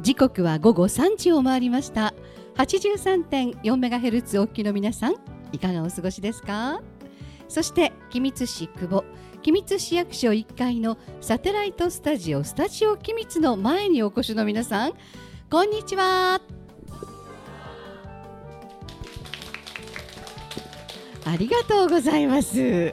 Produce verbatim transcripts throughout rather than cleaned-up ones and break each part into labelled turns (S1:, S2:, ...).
S1: 時刻は午後さんじを回りました。 はちじゅうさんてんよんメガヘルツ お聞きの皆さん、いかがお過ごしですか？そして君津市久保君津市役所いっかいのサテライトスタジオスタジオ君津の前にお越しの皆さん、こんにちは。ありがとうございます。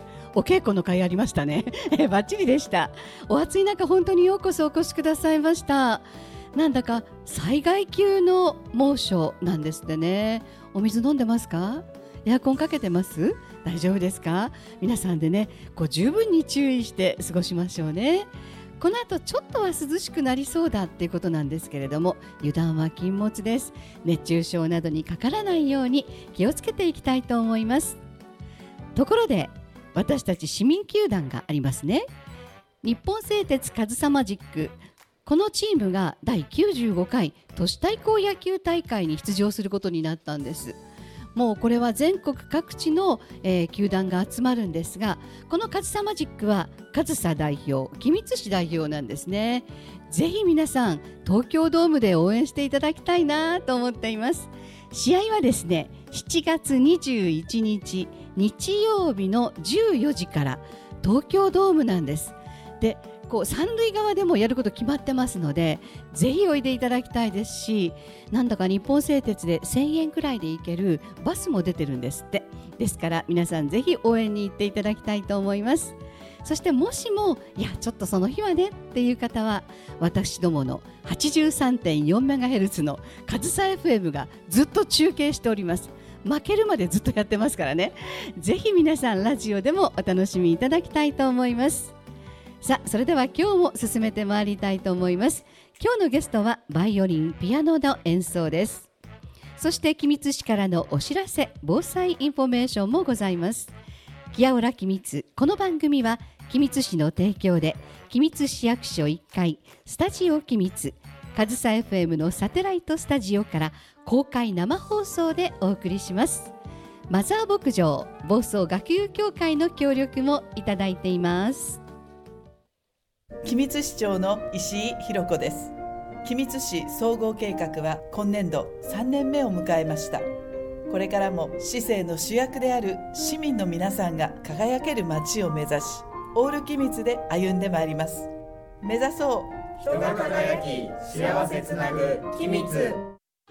S1: お稽古の会ありましたねバッチリでした。お暑い中本当にようこそお越しくださいました。なんだか災害級の猛暑なんですってね。お水飲んでますか？エアコンかけてます？大丈夫ですか？皆さんでね、こう十分に注意して過ごしましょうね。この後ちょっとは涼しくなりそうだっていうことなんですけれども、油断は禁物です。熱中症などにかからないように気をつけていきたいと思います。ところで私たち市民球団がありますね。日本製鉄上総マジック、このチームがだいきゅうじゅうごかい都市対抗野球大会に出場することになったんです。もうこれは全国各地の、えー、球団が集まるんですが、この上総マジックは上総代表、君津市代表なんですね。ぜひ皆さん東京ドームで応援していただきたいなと思っています。試合はですね、しちがつにじゅういちにち日曜日のじゅうよじから東京ドームなんです。で、こう三塁側でもやること決まってますので、ぜひおいでいただきたいですし、なんだか日本製鉄でせんえんくらいで行けるバスも出てるんですって。ですから皆さんぜひ応援に行っていただきたいと思います。そしてもしもいやちょっとその日はねっていう方は、私どもの はちじゅうさんてんよんメガヘルツ の上総 エフエム がずっと中継しております。負けるまでずっとやってますからね。ぜひ皆さんラジオでもお楽しみいただきたいと思います。さあ、それでは今日も進めてまいりたいと思います。今日のゲストはバイオリン、ピアノの演奏です。そして君津市からのお知らせ、防災インフォメーションもございます。キヤオラ君津、この番組は君津市の提供で君津市役所いっかいスタジオ君津上総 エフエム のサテライトスタジオから公開生放送でお送りします。マザー牧場房総学友協会の協力もいただいています。
S2: 君津市長の石井弘子です。君津市総合計画は今年度さんねんめを迎えました。これからも市政の主役である市民の皆さんが輝ける街を目指し、オール君津で歩んでまいります。目指そう
S3: 人が輝き幸せつなぐ君津。えー、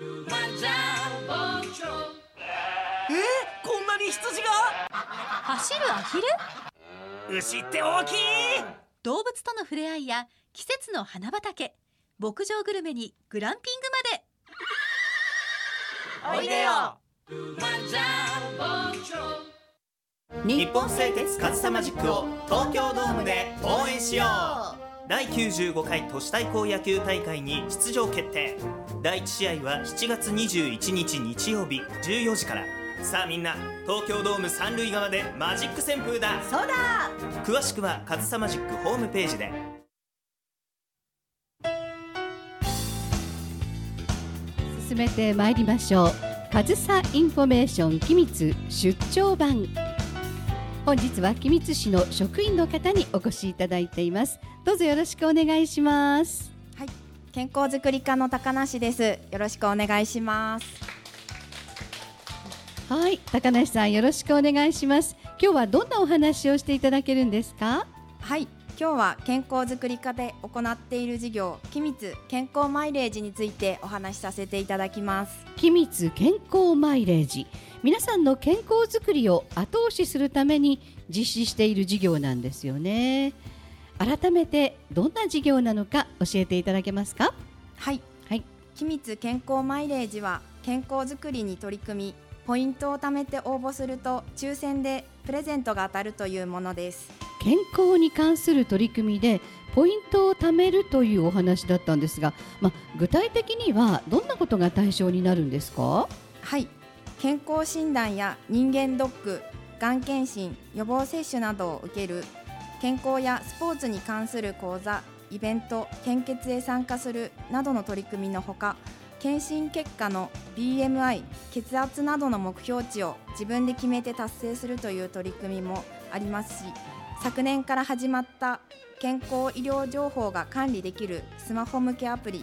S4: こんなに羊が
S5: 走るアヒル、
S4: 牛って大きい。
S5: 動物との触れ合いや季節の花畑、牧場グルメにグランピングまで
S4: おいでよ。
S6: 日本製鉄上総マジックを東京ドームで応援しよう。だいきゅうじゅうごかい都市対抗野球大会に出場決定。だいいち試合はしちがつにじゅういちにち日曜日じゅうよじから。さあみんな、東京ドーム三塁側でマジック旋風だ。
S5: そうだ。
S6: 詳しくは上総マジックホームページで。
S1: 進めてまいりましょう。上総インフォメーション君津出張版。本日は君津市の職員の方にお越しいただいています。どうぞよろしくお願いします。
S7: はい、健康づくり課の高梨です。よろしくお願いします。
S1: はい、高梨さんよろしくお願いします。今日はどんなお話をしていただけるんですか？
S7: はい、今日は健康づくり課で行っている事業、君津健康マイレージについてお話しさせていただきます。
S1: 君津健康マイレージ、皆さんの健康づくりを後押しするために実施している事業なんですよね。改めてどんな事業なのか教えていただけますか？
S7: はい、
S1: はい、
S7: 君津健康マイレージは健康づくりに取り組み、ポイントを貯めて応募すると抽選でプレゼントが当たるというものです。
S1: 健康に関する取り組みでポイントを貯めるというお話だったんですが、ま、具体的にはどんなことが対象になるんですか？
S7: はい、健康診断や人間ドック、がん検診、予防接種などを受ける健康やスポーツに関する講座、イベント、献血へ参加するなどの取り組みのほか、検診結果の ビーエムアイ、血圧などの目標値を自分で決めて達成するという取り組みもありますし、昨年から始まった健康医療情報が管理できるスマホ向けアプリ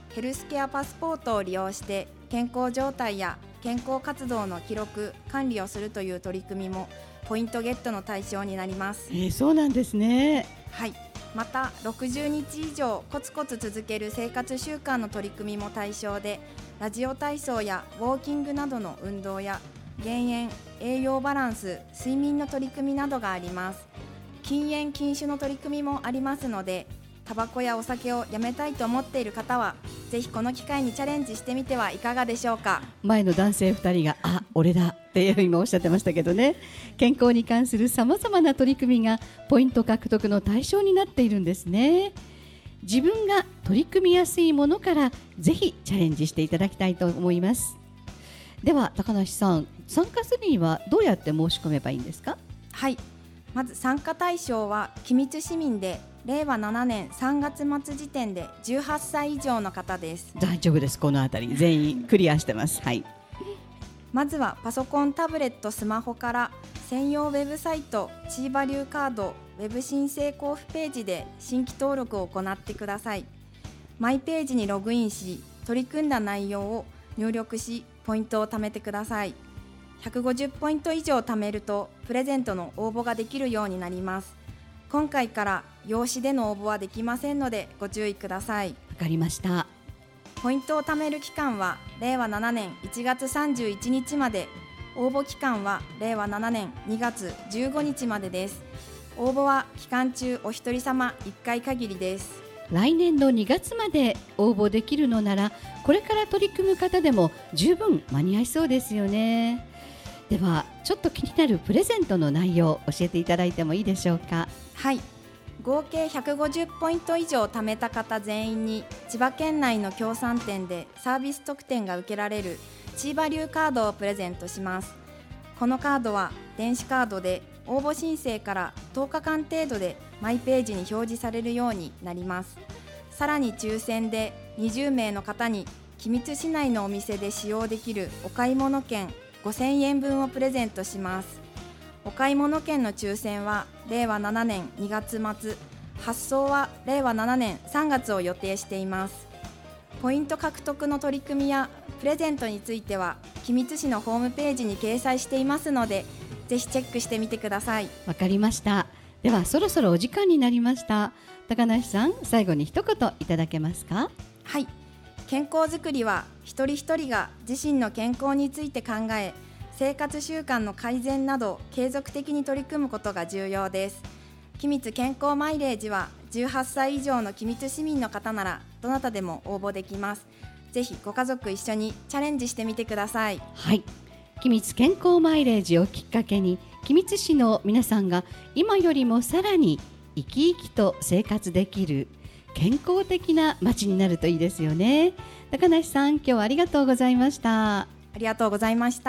S7: ヘルスケアパスポートを利用して健康状態や健康活動の記録管理をするという取り組みもポイントゲットの対象になります。
S1: えー、そうなんですね。
S7: はい、またろくじゅうにち以上コツコツ続ける生活習慣の取り組みも対象で、ラジオ体操やウォーキングなどの運動や減塩、栄養バランス、睡眠の取り組みなどがあります。禁煙禁酒の取り組みもありますので、タバコやお酒をやめたいと思っている方はぜひこの機会にチャレンジしてみてはいかがでしょうか。
S1: 前の男性ふたりがあ、俺だって今おっしゃってましたけどね、健康に関するさまざまな取り組みがポイント獲得の対象になっているんですね。自分が取り組みやすいものからぜひチャレンジしていただきたいと思います。では高梨さん、参加するにはどうやって申し込めばいいんですか？
S7: はい、まず参加対象は君津市民でれいわななねんさんがつまつ時点でじゅうはっさい以上の方です。
S1: 大丈夫です。このあたり全員クリアしてます。はい、
S7: まずはパソコン、タブレット、スマホから専用ウェブサイトチーバリューカードウェブ申請交付ページで新規登録を行ってください。マイページにログインし、取り組んだ内容を入力しポイントを貯めてください。ひゃくごじゅうポイント以上貯めるとプレゼントの応募ができるようになります。今回から用紙での応募はできませんのでご注意ください。
S1: わかりました。
S7: ポイントを貯める期間はれいわななねんいちがつさんじゅういちにちまで、応募期間はれいわななねんにがつじゅうごにちまでです。応募は期間中お一人様いっかい限りです。
S1: 来年のにがつまで応募できるのなら、これから取り組む方でも十分間に合いそうですよね。ではちょっと気になるプレゼントの内容を教えていただいてもいいでしょうか？
S7: はい、合計ひゃくごじゅうポイント以上貯めた方全員に千葉県内の協賛店でサービス特典が受けられるチーバリューカードをプレゼントします。このカードは電子カードで応募申請からとおかかん程度でマイページに表示されるようになります。さらに抽選でにじゅうめいの方に君津市内のお店で使用できるお買い物券ごせんえんぶんをプレゼントします。お買い物券の抽選はれいわななねんにがつまつ、発送はれいわななねんさんがつを予定しています。ポイント獲得の取り組みやプレゼントについては君津市のホームページに掲載していますので、ぜひチェックしてみてください。
S1: わかりました。ではそろそろお時間になりました。高梨さん、最後に一言いただけますか？
S7: はい、健康づくりは一人一人が自身の健康について考え、生活習慣の改善など継続的に取り組むことが重要です。君津健康マイレージはじゅうはっさい以上の君津市民の方ならどなたでも応募できます。ぜひご家族一緒にチャレンジしてみてください。
S1: はい、君津健康マイレージをきっかけに君津市の皆さんが今よりもさらに生き生きと生活できる健康的な街になるといいですよね。高梨さん、今日はありがとうございました。
S7: ありがとうございました。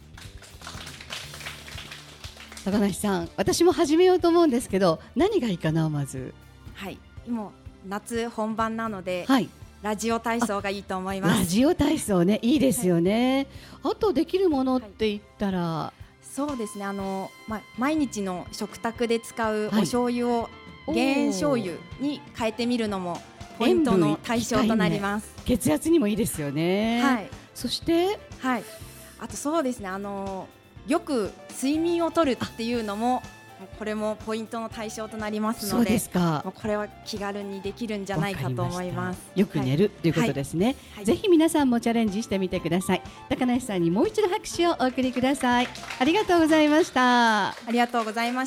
S1: 高梨さん、私も始めようと思うんですけど、何がいいかな？まず、
S7: はい、今夏本番なので、
S1: はい、
S7: ラジオ体操がいいと思います。
S1: ラジオ体操ね、いいですよね、はい、あとできるものって言ったら、はい、
S7: そうですね、あの、ま、毎日の食卓で使うお醤油を減塩醤油に変えてみるのもポイントの対象となります。
S1: ね、血圧にもいいですよね。
S7: はい、
S1: そして、
S7: はい、あとそうですね、あのよく睡眠をとるっていうのもこれもポイントの対象となりますので、
S1: そうですか、
S7: もうこれは気軽にできるんじゃないかと思います。
S1: よく寝る、はい、ということですね、はい、ぜひ皆さんもチャレンジしてみてください。高梨さんにもう一度拍手をお送りください。ありがとうございました。
S7: ありがとうございました。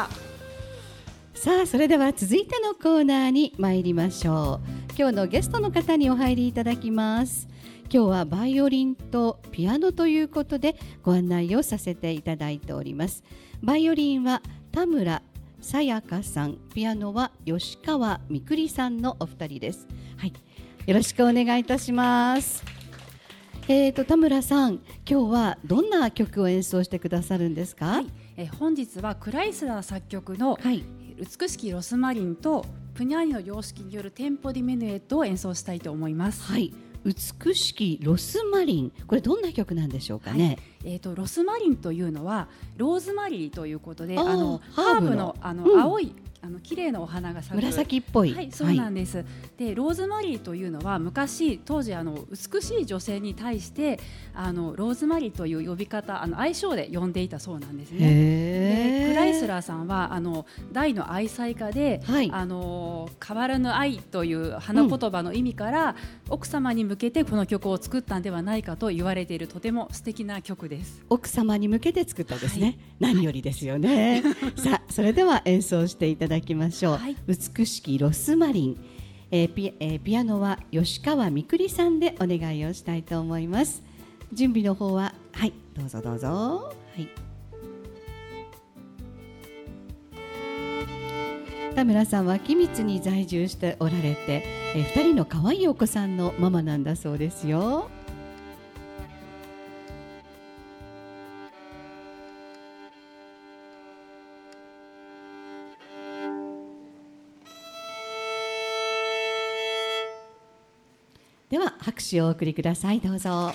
S1: さあ、それでは続いてのコーナーに参りましょう。今日のゲストの方にお入りいただきます。今日はバイオリンとピアノということでご案内をさせていただいております。バイオリンは田村さやかさん、ピアノは吉川みくりさんのお二人です。はい、よろしくお願いいたします。えーと田村さん、今日はどんな曲を演奏してくださるんですか？
S8: はい、え本日はクライスラー作曲の、はい、美しきロスマリンとプニャーニの様式によるテンポディメヌエットを演奏したいと思います。
S1: はい、美しきロスマリン、これどんな曲なんでしょうかね？
S8: はえー、とロスマリンというのはローズマリーということで、
S1: あ
S8: あの
S1: ハーブの
S8: ハーブの、あの、
S1: うん
S8: 青いあの綺麗なお花が咲く
S1: 紫っぽい、
S8: はい、そうなんです、はい、でローズマリーというのは昔当時あの美しい女性に対してあのローズマリーという呼び方、あの愛称で呼んでいたそうなんですね。でクライスラーさんはあの大の愛妻家で、はい、あの変わらぬ愛という花言葉の意味から、うん、奥様に向けてこの曲を作ったんではないかと言われているとても素敵な曲です。
S1: 奥様に向けて作ったですね、はい、何よりですよねさあそれでは演奏していただきましょう、はい、美しきロスマリン、えー ピ, えー、ピアノは吉川みくりさんでお願いをしたいと思います。準備の方ははいどうぞどうぞ。はい、田村さんは君津に在住しておられて、えー、ふたりの可愛いお子さんのママなんだそうですよ。では拍手をお送りください。どうぞ。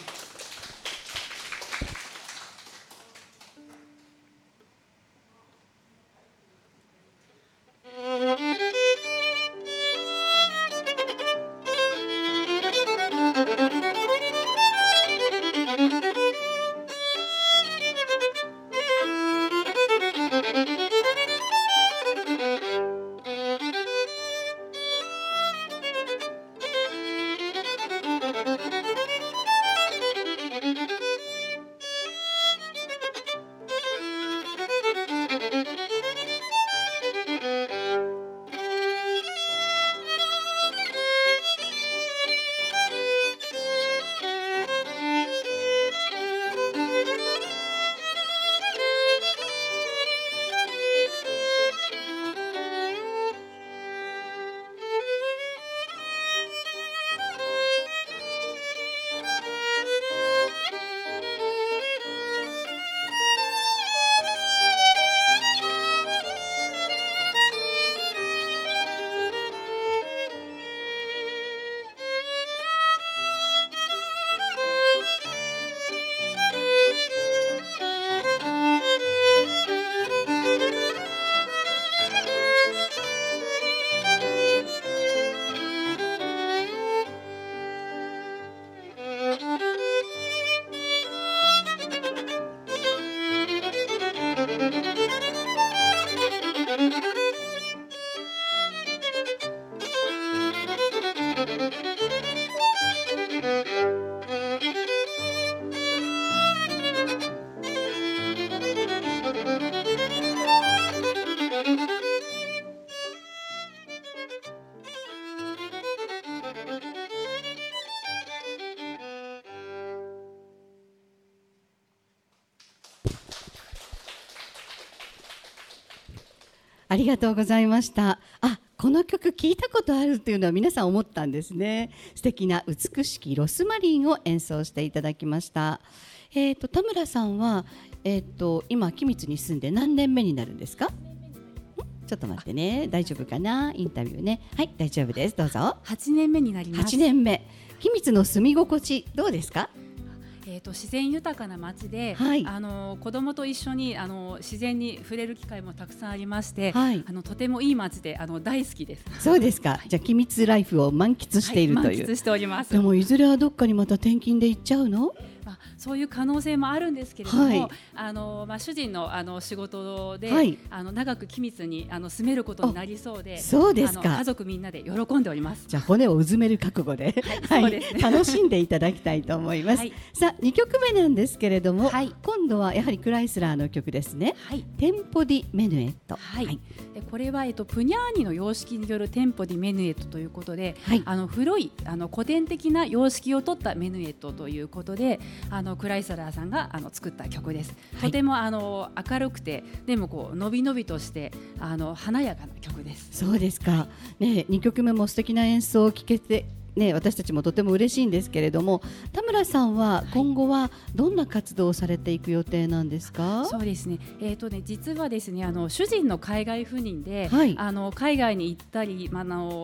S1: ありがとうございました。あ、この曲聞いたことあるっていうのは皆さん思ったんですね。素敵な美しきロスマリンを演奏していただきました。えーと、田村さんは、えーと、今君津に住んで何年目になるんですか？ちょっと待ってね、大丈夫かな、インタビューね。はい、大丈夫です、どうぞ。
S8: はちねんめになります。
S1: はちねんめ。君津の住み心地どうですか？
S8: えー、と自然豊かな町で、はい、あの子供と一緒にあの自然に触れる機会もたくさんありまして、はい、あのとてもいい町であの大好きです。
S1: そうですか、はい、じゃあ君津ライフを満喫しているという、
S8: はい、満喫しております。
S1: でもいずれはどっかにまた転勤で行っちゃうの？
S8: まあ、そういう可能性もあるんですけれども、はい、あのまあ、主人のあの仕事で、はい、あの長く君津にあの住めることになりそうで、
S1: そうですか、
S8: あの家族みんなで喜んでおります。
S1: じゃあ骨をうずめる覚悟で、はいはい、ね、楽しんでいただきたいと思います、はい、さあにきょくめなんですけれども、はい、今度はやはりクライスラーの曲ですね、はい、テンポディメヌエット、
S8: はいはい、でこれは、えっと、プニャーニの様式によるテンポディメヌエットということで、はい、あの古いあの古典的な様式を取ったメヌエットということで、あのクライスラーさんがあの作った曲です、はい、とてもあの明るくてでもこうのびのびとしてあの華やかな曲です。
S1: そうですか、ね、にきょくめも素敵な演奏を聴けて、ね、私たちもとても嬉しいんですけれども、田村さんは今後はどんな活動をされていく予定なんですか？
S8: はい、そうですね、えーとね、実はですね、あの主人の海外赴任で、はい、あの海外に行ったり、まあの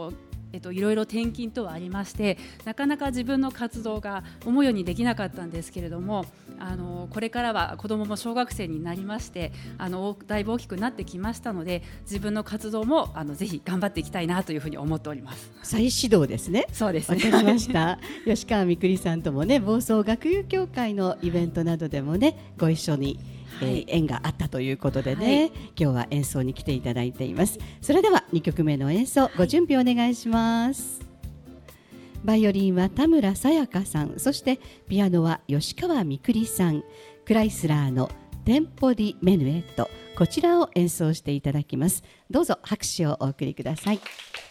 S8: えっと、いろいろ転勤等ありましてなかなか自分の活動が思うようにできなかったんですけれども、あのこれからは子どもも小学生になりましてあのだいぶ大きくなってきましたので自分の活動もあのぜひ頑張っていきたいなというふうに思っております。
S1: 再始動ですね。
S8: そうですね。
S1: わかりました吉川みくりさんともね房総学友協会のイベントなどでもねご一緒にえー、縁があったということでね、はい、今日は演奏に来ていただいています。それではにきょくめの演奏、はい、ご準備お願いします。バイオリンは田村さやかさん、そしてピアノは吉川みくりさん、クライスラーのテンポディメヌエット、こちらを演奏していただきます。どうぞ拍手をお送りください。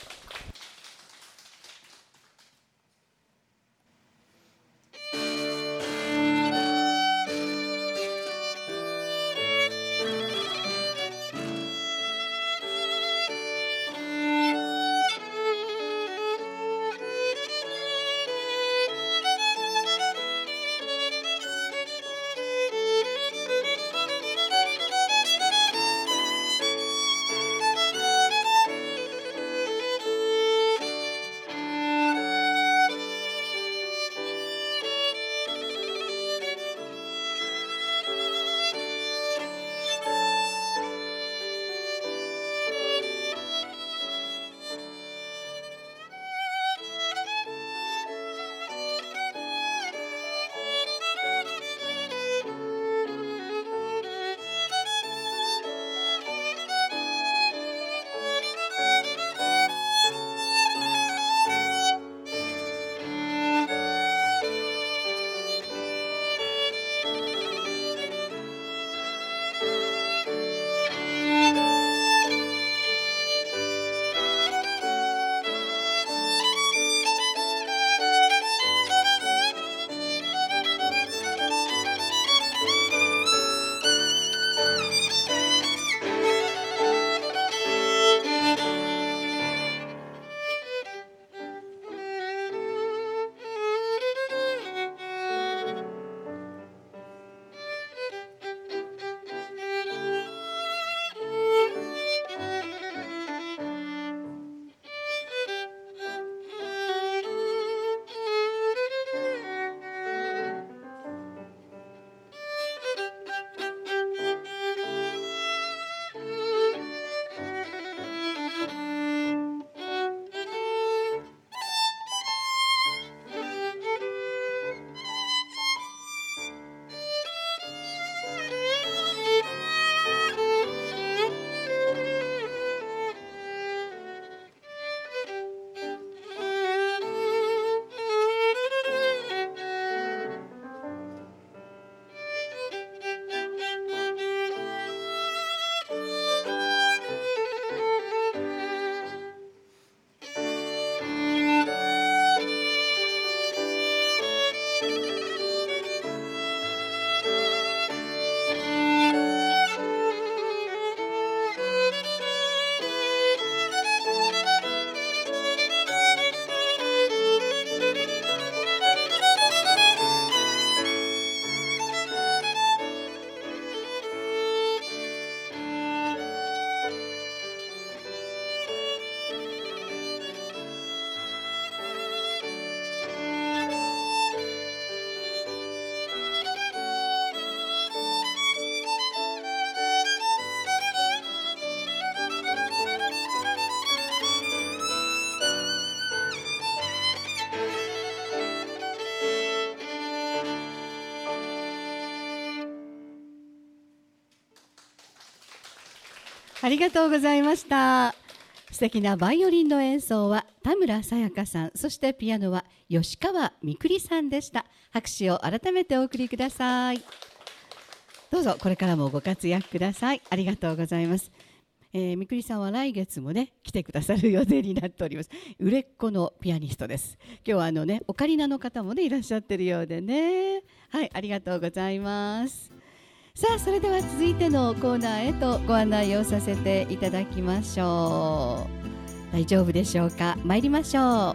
S1: ありがとうございました。素敵なバイオリンの演奏は田村さやかさん、そしてピアノは吉川みくりさんでした。拍手を改めてお送りください。どうぞこれからもご活躍ください。ありがとうございます。えー、みくりさんは来月もね来てくださる予定になっております。売れっ子のピアニストです。今日はあのねオカリナの方もねいらっしゃってるようでね、はい、ありがとうございます。さあそれでは続いてのコーナーへとご案内をさせていただきましょう。大丈夫でしょうか。参りましょう。
S9: はい、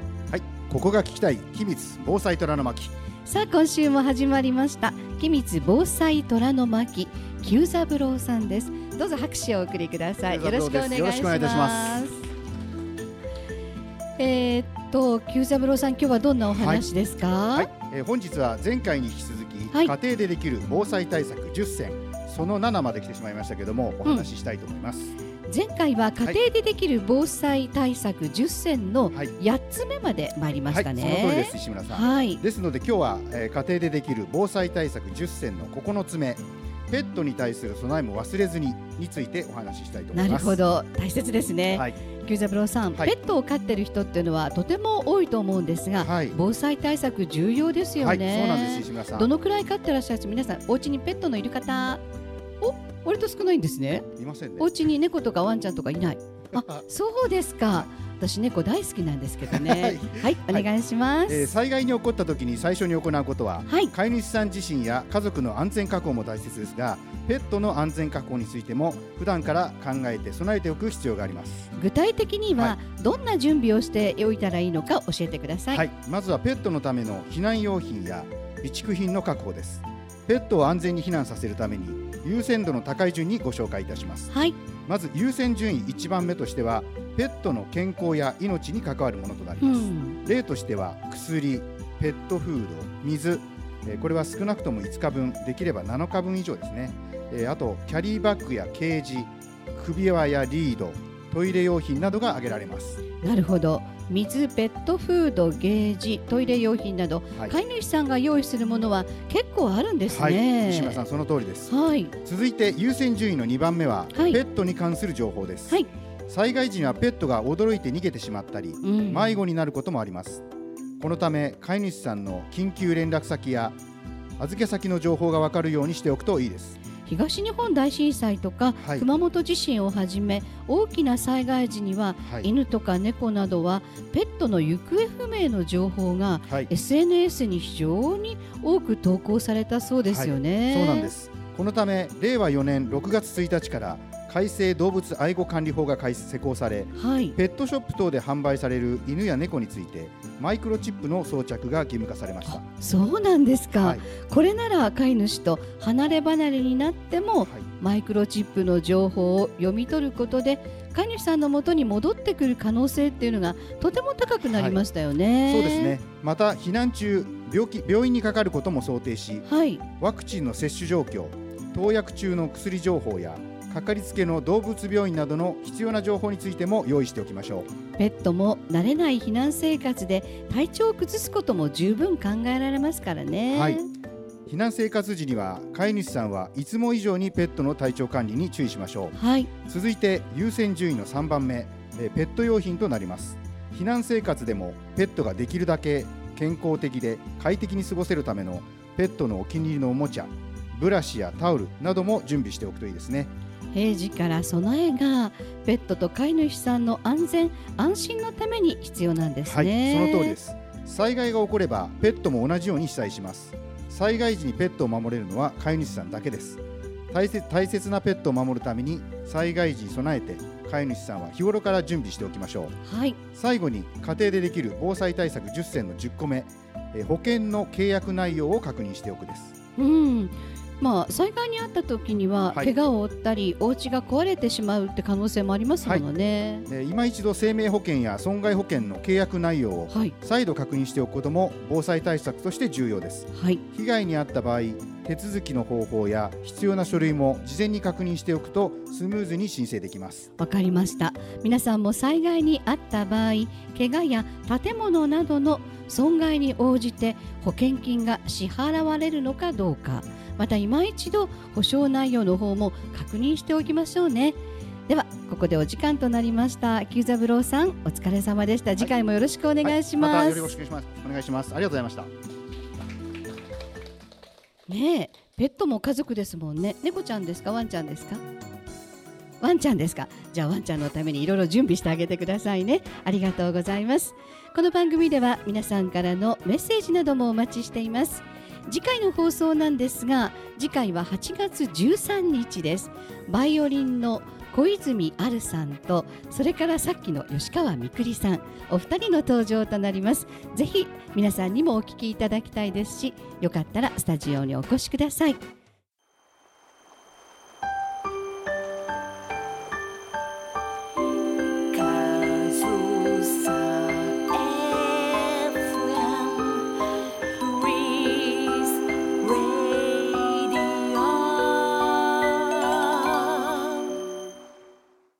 S9: ここが聞きたい君津防災虎の巻。
S1: さあ今週も始まりました君津防災虎の巻、久三郎さんです。どうぞ拍手をお送りください。よろしくお願いします。 えー、っと久三郎さん、今日はどんなお話ですか？
S9: はいはい、えー、本日は前回に引き続き、はい、家庭でできる防災対策じゅっせんそのななまで来てしまいましたけども、お話ししたいと思います。
S1: うん、前回は家庭でできる防災対策じゅっせんのやっつめまで参りましたね。
S9: はいはい、その通りです、石村さん。はい、ですので今日は、えー、家庭でできる防災対策じゅっせんのここのつめ、ペットに対する備えも忘れずにについてお話ししたいと思います。
S1: なるほど、大切ですね。はい、久三郎さん、はい、ペットを飼ってる人っていうのはとても多いと思うんですが、はい、防災対策重要ですよね。
S9: はい、そうなんです、石村さん。
S1: どのくらい飼ってらっしゃる？皆さんお家にペットのいる方、お、割と少ないんですね。
S9: いませんね。
S1: お家に猫とかワンちゃんとかいない。あ、そうですか。私猫大好きなんですけどね。はい、はい、お願いします。
S9: えー、災害に起こった時に最初に行うことは、はい、飼い主さん自身や家族の安全確保も大切ですが、ペットの安全確保についても普段から考えて備えておく必要があります。
S1: 具体的にはどんな準備をしておいたらいいのか教えてください。
S9: はい、まずはペットのための避難用品や備蓄品の確保です。ペットを安全に避難させるために優先度の高い順にご紹介いたします。はい、まず優先順位いちばんめとしては、ペットの健康や命に関わるものとなります。うん、例としては薬、ペットフード、水、えー、これは少なくともいつかぶん、できればなのかぶん以上ですね。えー、あとキャリーバッグやケージ、首輪やリード、トイレ用品などが挙げられます。
S1: なるほど。水、ペットフード、ゲージ、トイレ用品など、はい、飼い主さんが用意するものは結構あるんですね。はい、
S9: 西村さん、その通りです。
S1: はい、
S9: 続いて優先順位のにばんめは、はい、ペットに関する情報です。はい、災害時にはペットが驚いて逃げてしまったり、うん、迷子になることもあります。このため飼い主さんの緊急連絡先や預け先の情報が分かるようにしておくといいです。
S1: 東日本大震災とか、はい、熊本地震をはじめ大きな災害時には、はい、犬とか猫などはペットの行方不明の情報が、はい、エスエヌエス に非常に多く投稿されたそうですよね。
S9: はい、そうなんです。このためれいわよねんろくがつついたちから改正動物愛護管理法が施行され、はい、ペットショップ等で販売される犬や猫についてマイクロチップの装着が義務化されました。
S1: そうなんですか。はい、これなら飼い主と離れ離れになっても、はい、マイクロチップの情報を読み取ることで飼い主さんの元に戻ってくる可能性っていうのがとても高くなりましたよね。
S9: はい、そうですね。また避難中 病気、病院にかかることも想定し、はい、ワクチンの接種状況、投薬中の薬情報やかかりつけの動物病院などの必要な情報についても用意しておきましょ
S1: う。ペットも慣れない避難生活で体調を崩すことも十分考えられますからね。
S9: はい、避難生活時には飼い主さんはいつも以上にペットの体調管理に注意しましょう。はい、続いて優先順位のさんばんめ、ペット用品となります。避難生活でもペットができるだけ健康的で快適に過ごせるためのペットのお気に入りのおもちゃ、ブラシやタオルなども準備しておくといいですね。
S1: 平時から備えがペットと飼い主さんの安全安心のために必要なんですね。
S9: はい、その通りです。災害が起こればペットも同じように被災します。災害時にペットを守れるのは飼い主さんだけです。大切、大切なペットを守るために災害時に備えて飼い主さんは日頃から準備しておきましょう。はい、最後に家庭でできる防災対策じゅっせんのじゅっこめ、え保険の契約内容を確認しておくです。
S1: うん、まあ、災害にあった時には、はい、怪我を負ったりお家が壊れてしまうって可能性もありますものね。
S9: はい、今一度生命保険や損害保険の契約内容を再度確認しておくことも防災対策として重要です。はい、被害に遭った場合、手続きの方法や必要な書類も事前に確認しておくとスムーズに申請できます。
S1: わかりました。皆さんも災害に遭った場合、怪我や建物などの損害に応じて保険金が支払われるのかどうか、また今一度保証内容の方も確認しておきましょうね。ではここでお時間となりました。久三郎さん、お疲れ様でした。次回もよろしくお願いします。はいはい、
S9: またよろしくお願いします。お願いします。ありがとうございました。
S1: ねえ、ペットも家族ですもんね。猫ちゃんですか、ワンちゃんですか？ワンちゃんですか。じゃあワンちゃんのためにいろいろ準備してあげてくださいね。ありがとうございます。この番組では皆さんからのメッセージなどもお待ちしています。次回の放送なんですが、次回ははちがつじゅうさんにちです。バイオリンの小泉あるさんと、それからさっきの吉川みくりさん、お二人の登場となります。ぜひ皆さんにもお聞きいただきたいですし、よかったらスタジオにお越しください。